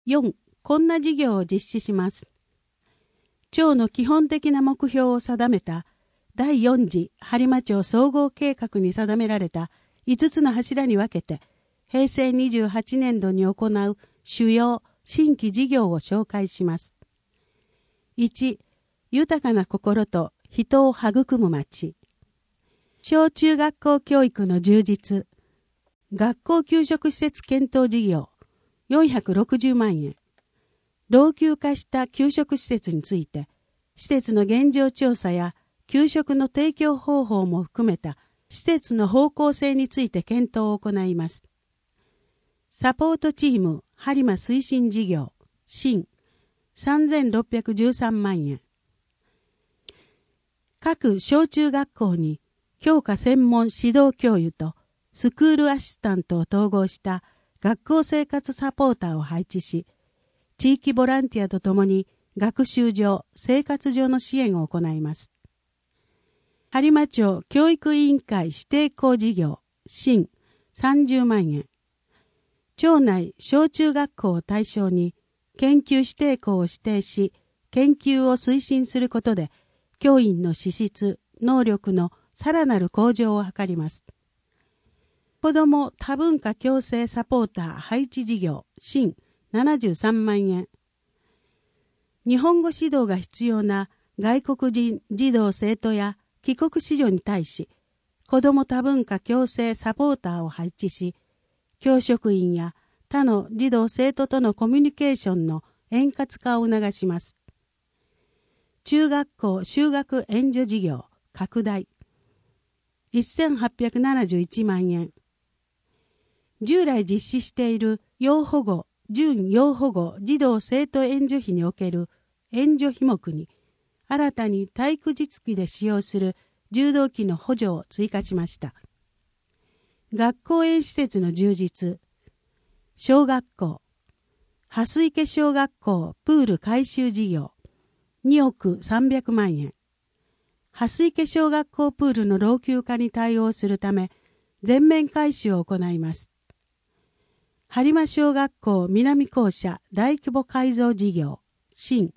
4. こんな事業を実施します。町の基本的な目標を定めた第4次播磨町総合計画に定められた5つの柱に分けて、平成28年度に行う主要新規事業を紹介します。1. 豊かな心と人を育む町。小中学校教育の充実。学校給食施設検討事業460万円。老朽化した給食施設について、施設の現状調査や給食の提供方法も含めた施設の方向性について検討を行います。サポートチーム播磨推進事業新3613万円。各小中学校に教科専門指導教諭とスクールアシスタントを統合した学校生活サポーターを配置し、地域ボランティアとともに学習上、生活上の支援を行います。播磨町教育委員会指定校事業新30万円。町内小中学校を対象に研究指定校を指定し、研究を推進することで、教員の資質、能力のさらなる向上を図ります。子ども多文化共生サポーター配置事業新73万円。日本語指導が必要な外国人児童生徒や帰国子女に対し、子ども多文化共生サポーターを配置し、教職員や他の児童生徒とのコミュニケーションの円滑化を促します。中学校就学援助事業拡大1871万円。従来実施している要保護、準要保護児童生徒援助費における援助費目に、新たに体育実機で使用する柔道機の補助を追加しました。学校園施設の充実。小学校、蓮池小学校プール改修事業2億300万円。蓮池小学校プールの老朽化に対応するため、全面改修を行います。播磨小学校南校舎大規模改造事業新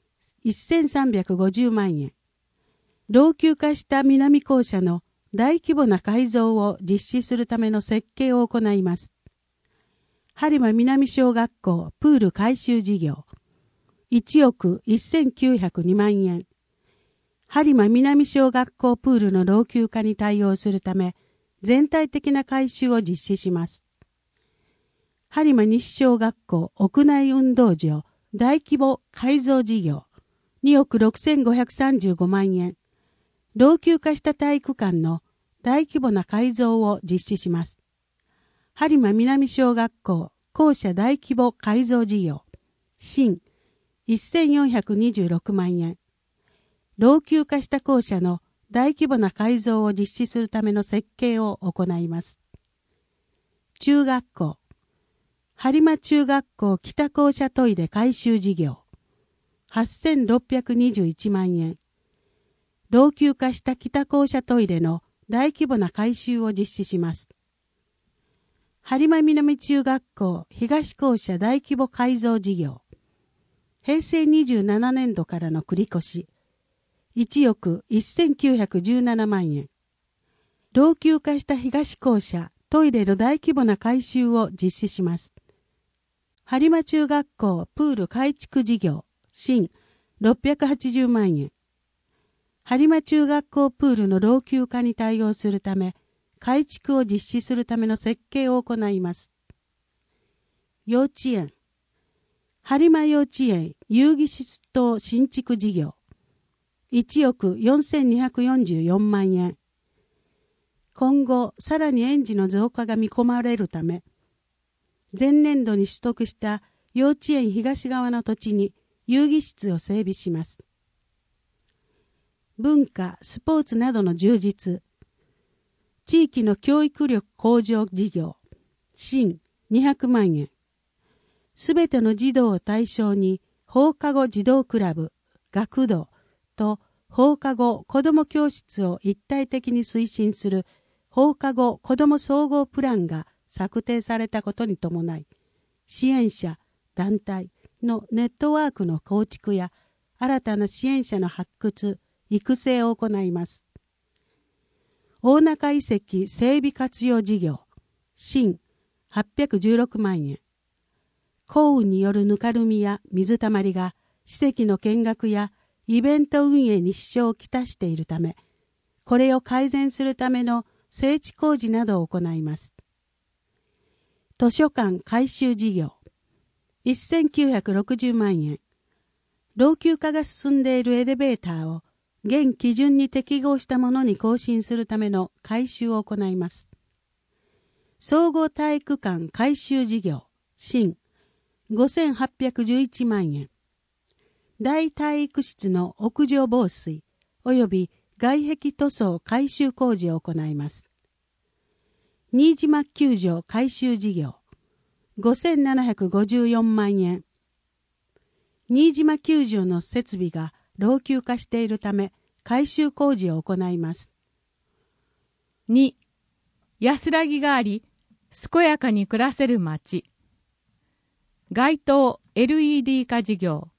1350万円。老朽化した南校舎の大規模な改造を実施するための設計を行います。播磨南小学校プール改修事業1億1902万円。播磨南小学校プールの老朽化に対応するため、全体的な改修を実施します。播磨西小学校屋内運動場大規模改造事業2億6535万円。老朽化した体育館の大規模な改造を実施します。播磨南小学校校舎大規模改造事業新1426万円。老朽化した校舎の大規模な改造を実施するための設計を行います。中学校播磨中学校北校舎トイレ改修事業8621万円。老朽化した北校舎トイレの大規模な改修を実施します。播磨南中学校東校舎大規模改造事業平成27年度からの繰り越し1億1917万円。老朽化した東校舎トイレの大規模な改修を実施します。播磨中学校プール改築事業新680万円。播磨中学校プールの老朽化に対応するため、改築を実施するための設計を行います。幼稚園播磨幼稚園遊戯室等新築事業1億4244万円。今後、さらに園児の増加が見込まれるため、前年度に取得した幼稚園東側の土地に遊戯室を整備します。文化、スポーツなどの充実。地域の教育力向上事業、新200万円。すべての児童を対象に放課後児童クラブ、学童と放課後子ども教室を一体的に推進する放課後子ども総合プランが策定されたことに伴い、支援者団体のネットワークの構築や新たな支援者の発掘、育成を行います。大中遺跡整備活用事業、新816万円。降雨によるぬかるみや水たまりが史跡の見学やイベント運営に支障をきたしているため、これを改善するための整地工事などを行います。図書館改修事業、1960万円。老朽化が進んでいるエレベーターを現基準に適合したものに更新するための改修を行います。総合体育館改修事業、新5811万円。大体育室の屋上防水及び外壁塗装改修工事を行います。新島球場改修事業、5754万円。新島球場の設備が老朽化しているため改修工事を行います。 2. 安らぎがあり健やかに暮らせる街。街灯 LED 化事業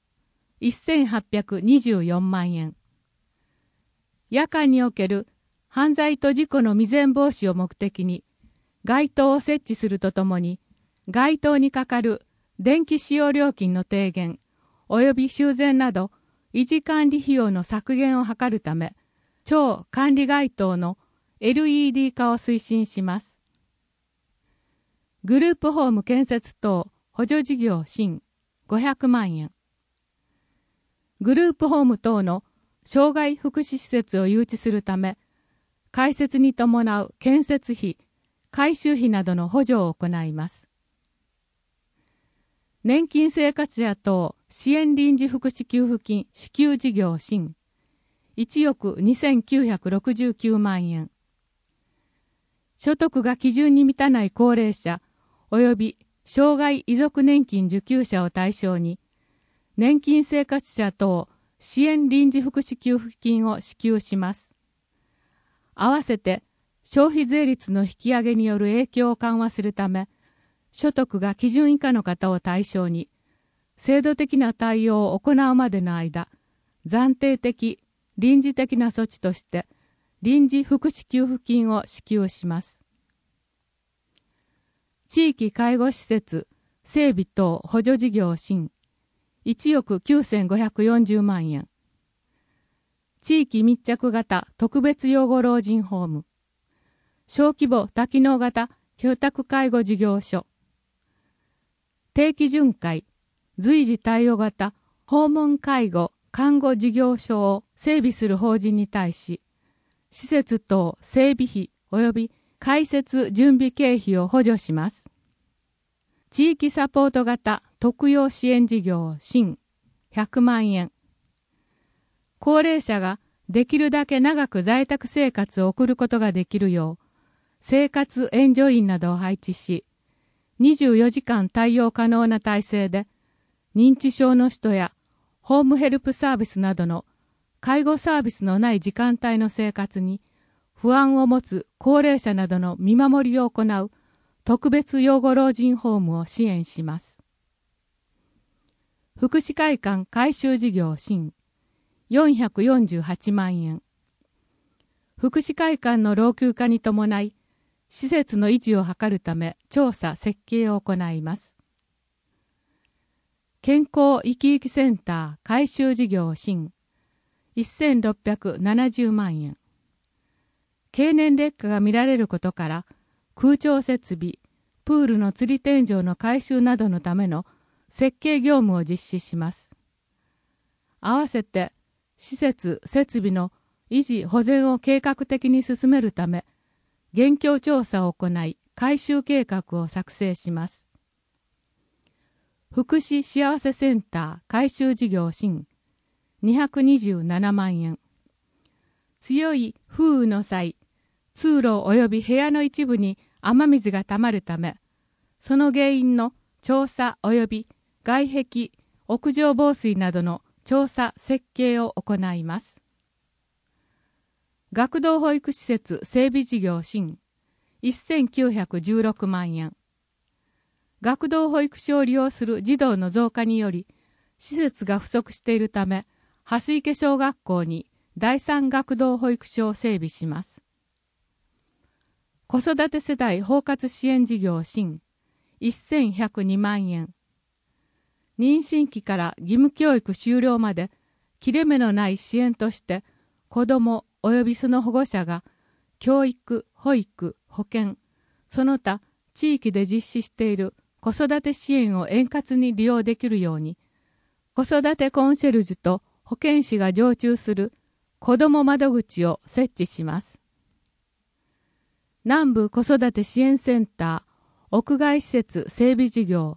1824万円。夜間における犯罪と事故の未然防止を目的に街灯を設置するとともに、街灯にかかる電気使用料金の低減及び修繕など維持管理費用の削減を図るため、超管理街灯の LED 化を推進します。グループホーム建設等補助事業新500万円。グループホーム等の障害福祉施設を誘致するため、開設に伴う建設費、改修費などの補助を行います。年金生活者等支援臨時福祉給付金支給事業新1億2969万円。所得が基準に満たない高齢者及び障害遺族年金受給者を対象に、年金生活者等支援臨時福祉給付金を支給します。合わせて消費税率の引き上げによる影響を緩和するため、所得が基準以下の方を対象に、制度的な対応を行うまでの間、暫定的、臨時的な措置として、臨時福祉給付金を支給します。地域介護施設整備等補助事業新1億9540万円。地域密着型特別養護老人ホーム小規模多機能型居宅介護事業所定期巡回随時対応型訪問介護看護事業所を整備する法人に対し、施設等整備費及び開設準備経費を補助します。地域サポート型特養支援事業新100万円。高齢者ができるだけ長く在宅生活を送ることができるよう、生活援助員などを配置し、24時間対応可能な体制で、認知症の人やホームヘルプサービスなどの介護サービスのない時間帯の生活に不安を持つ高齢者などの見守りを行う特別養護老人ホームを支援します。福祉会館改修事業新448万円。福祉会館の老朽化に伴い、施設の維持を図るため調査設計を行います。健康生き生きセンター改修事業新1670万円。経年劣化が見られることから空調設備、プールの吊り天井の改修などのための設計業務を実施します。合わせて施設・設備の維持・保全を計画的に進めるため、現況調査を行い改修計画を作成します。福祉幸せセンター改修事業新227万円。強い風雨の際、通路及び部屋の一部に雨水がたまるため、その原因の調査及び外壁、屋上防水などの調査設計を行います。学童保育施設整備事業新1916万円。 学童保育所を利用する児童の増加により、施設が不足しているため、蓮池小学校に第三学童保育所を整備します。子育て世代包括支援事業新1102万円。妊娠期から義務教育終了まで切れ目のない支援として、子ども及びその保護者が教育、保育、保健、その他地域で実施している子育て支援を円滑に利用できるように、子育てコンシェルジュと保健師が常駐する子ども窓口を設置します。南部子育て支援センター屋外施設整備事業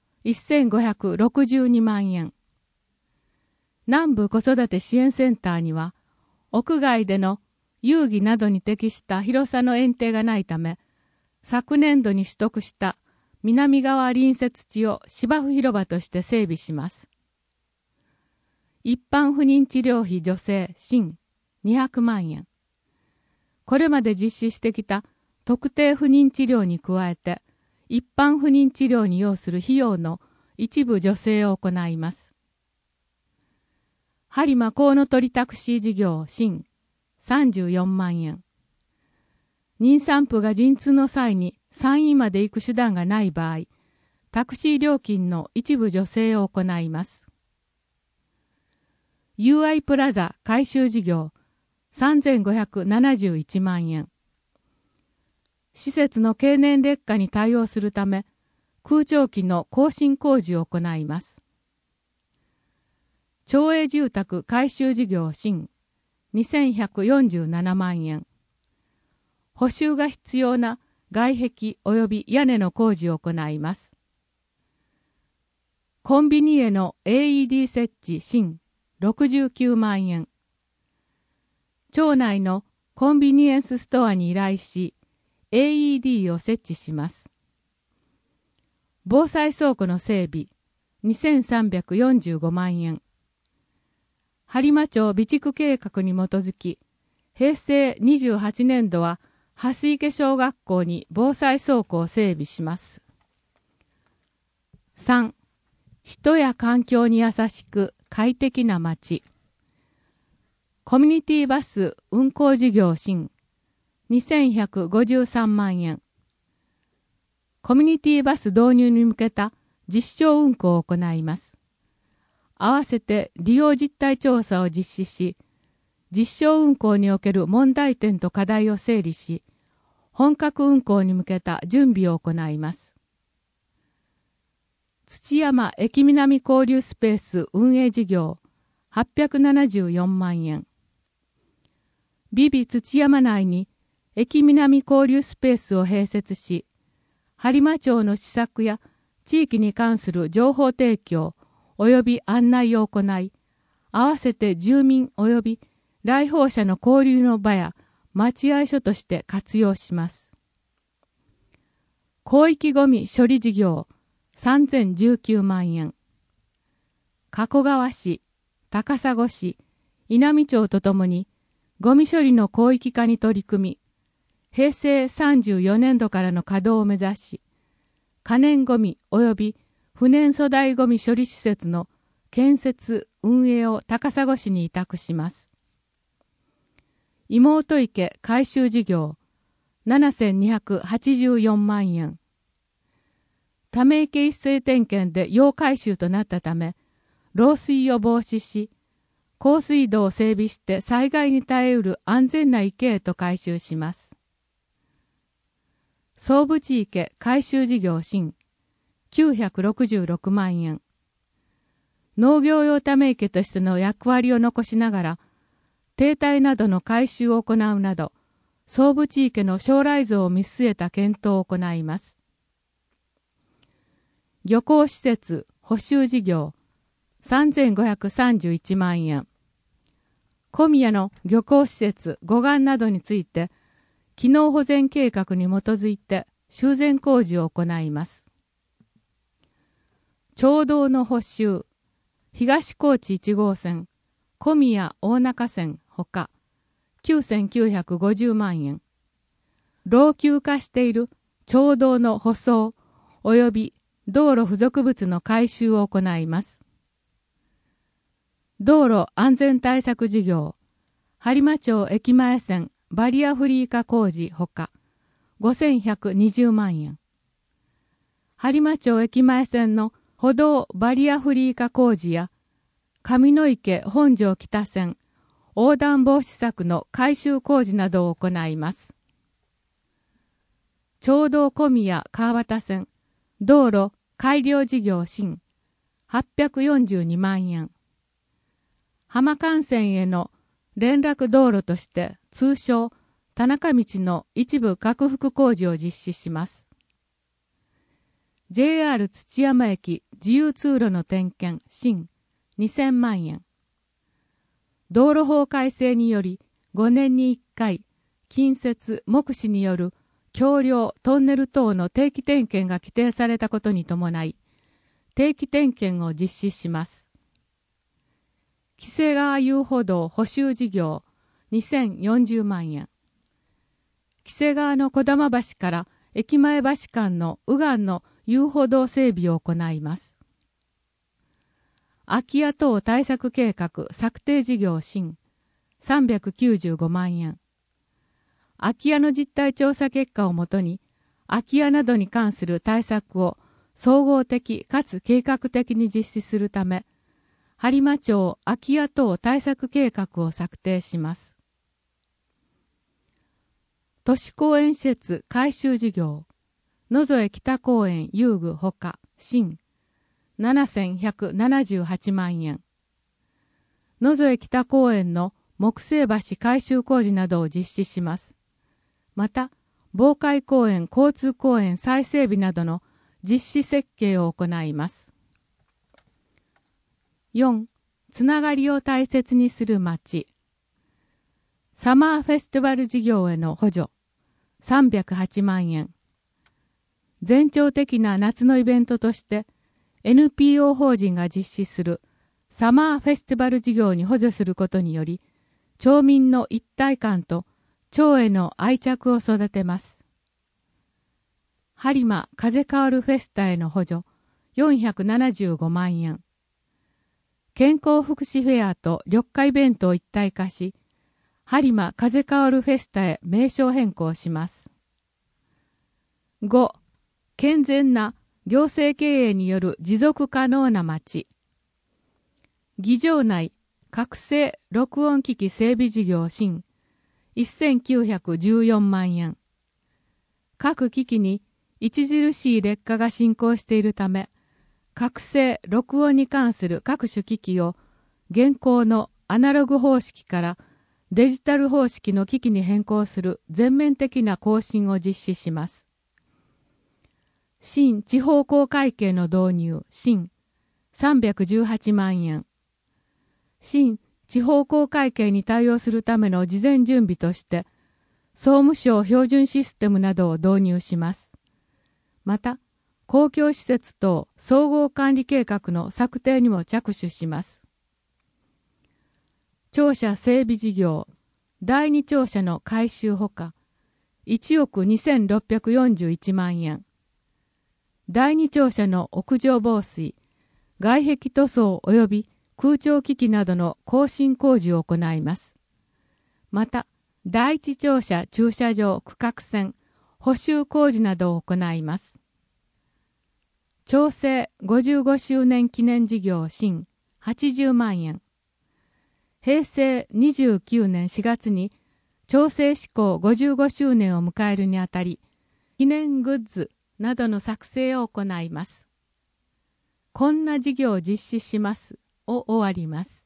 1562万円。南部子育て支援センターには、屋外での遊戯などに適した広さの園庭がないため、昨年度に取得した南側隣接地を芝生広場として整備します。一般不妊治療費助成新200万円。これまで実施してきた特定不妊治療に加えて、一般不妊治療に要する費用の一部助成を行います。播磨コウノトリタクシー事業新34万円。妊産婦が陣痛の際に産院まで行く手段がない場合、タクシー料金の一部助成を行います。UI プラザ改修事業3571万円。施設の経年劣化に対応するため、空調機の更新工事を行います。町営住宅改修事業新2147万円。補修が必要な外壁及び屋根の工事を行います。コンビニへの AED 設置新69万円。町内のコンビニエンスストアに依頼し、AED を設置します。防災倉庫の整備2345万円。播磨町備蓄計画に基づき、平成28年度は蓮池小学校に防災倉庫を整備します。3. 人や環境に優しく快適な街。コミュニティバス運行事業新2153万円。コミュニティバス導入に向けた実証運行を行います。合わせて利用実態調査を実施し、実証運行における問題点と課題を整理し、本格運行に向けた準備を行います。土山駅南交流スペース運営事業874万円。ビビ土山内に駅南交流スペースを併設し、播磨町の施策や地域に関する情報提供及び案内を行い、合わせて住民及び来訪者の交流の場や待合所として活用します。広域ごみ処理事業3019万円。加古川市、高砂市、稲美町とともにごみ処理の広域化に取り組み、平成34年度からの稼働を目指し、可燃ごみ及び不燃粗大ごみ処理施設の建設・運営を高砂市に委託します。妹池改修事業7284万円。ため池一斉点検で要改修となったため、漏水を防止し、高水道を整備して災害に耐えうる安全な池へと改修します。総武地池改修事業新966万円。農業用ため池としての役割を残しながら、堤体などの改修を行うなど、総武地池の将来像を見据えた検討を行います。漁港施設補修事業3531万円。小宮の漁港施設護岸などについて、機能保全計画に基づいて修繕工事を行います。町道の補修、東高知1号線、小宮大中線ほか、9950万円。老朽化している町道の舗装及び道路付属物の改修を行います。道路安全対策事業、播磨町駅前線バリアフリー化工事ほか、5120万円。播磨町駅前線の歩道バリアフリー化工事や、上野池本庄北線横断防止柵の改修工事などを行います。町道小宮川端線道路改良事業新842万円。浜幹線への連絡道路として通称田中道の一部拡幅工事を実施します。JR 土山駅自由通路の点検新2000万円。道路法改正により5年に1回近接目視による橋梁トンネル等の定期点検が規定されたことに伴い定期点検を実施します。黄瀬川遊歩道補修事業2040万円。黄瀬川の小玉橋から駅前橋間の右岸の遊歩道整備を行います。空き家等対策計画策定事業新395万円。空き家の実態調査結果をもとに空き家などに関する対策を総合的かつ計画的に実施するため、播磨町空き家等対策計画を策定します。都市公園施設改修事業、野添北公園遊具ほか新7178万円。野添北公園の木製橋改修工事などを実施します。また、防海公園交通公園再整備などの実施設計を行います。4. つながりを大切にする町。サマーフェスティバル事業への補助308万円。全町的な夏のイベントとして NPO 法人が実施するサマーフェスティバル事業に補助することにより、町民の一体感と町への愛着を育てます。播磨風変わるフェスタへの補助475万円。健康福祉フェアと緑化イベントを一体化し、播磨風変わるフェスタへ名称変更します。5. 健全な行政経営による持続可能な町。議場内覚醒録音機器整備事業新1914万円。各機器に著しい劣化が進行しているため、覚醒録音に関する各種機器を現行のアナログ方式からデジタル方式の機器に変更する全面的な更新を実施します。新地方公会計の導入新318万円。新地方公会計に対応するための事前準備として総務省標準システムなどを導入します。また公共施設等総合管理計画の策定にも着手します。庁舎整備事業第2庁舎の改修ほか1億2641万円。第2庁舎の屋上防水外壁塗装及び空調機器などの更新工事を行います。また第1庁舎駐車場区画線補修工事などを行います。町政55周年記念事業新80万円。平成29年4月に町政施行55周年を迎えるにあたり、記念グッズなどの作成を行います。こんな事業を実施しますを終わります。